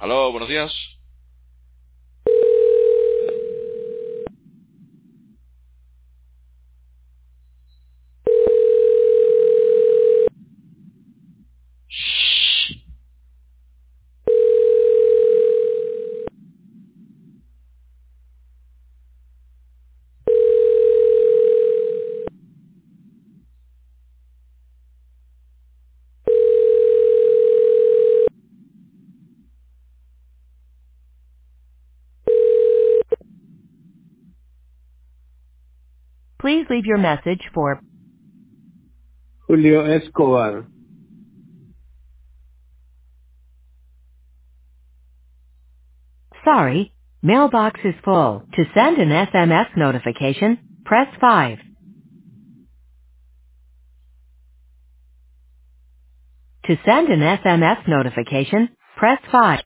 Aló, buenos días. Please leave your message for Julio Escobar. sorry, mailbox is full. To send an SMS notification, press 5. To send an SMS notification, press 5.